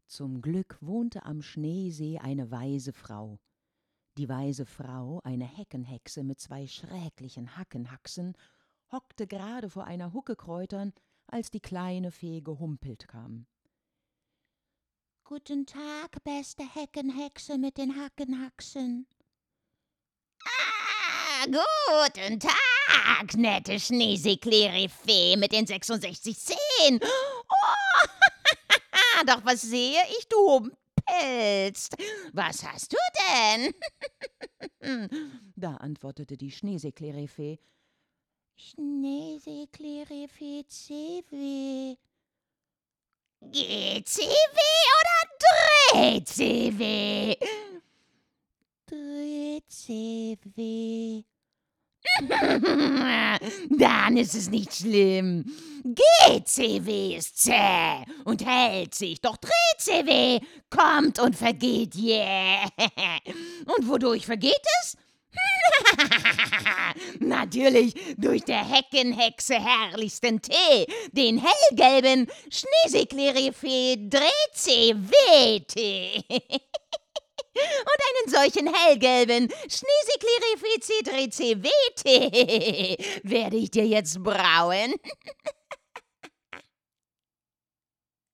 Zum Glück wohnte am Schneesee eine weise Frau. Die weise Frau, eine Heckenhexe mit 2 schrecklichen Hackenhaxen, hockte gerade vor einer Hucke Kräutern, als die kleine Fee gehumpelt kam. »Guten Tag, beste Heckenhexe mit den Hackenhaxen.« Guten Tag, nette Schneeseeklerifee mit den 66 Zehen. Oh, doch was sehe ich, du humpelst. Was hast du denn? Da antwortete die Schneeseeklerifee: »Schneeseeklerifee CW.« GCW oder DrehCW? DrehCW. Dann ist es nicht schlimm. GCW ist zäh und hält sich, doch DrehCW kommt und vergeht jäh. Und wodurch vergeht es? Natürlich durch der Heckenhexe herrlichsten Tee, den hellgelben Schneeseeklerifee DrehCW-Tee. Und einen solchen hellgelben Schneeseeklerifee DrehCW-Tee werde ich dir jetzt brauen.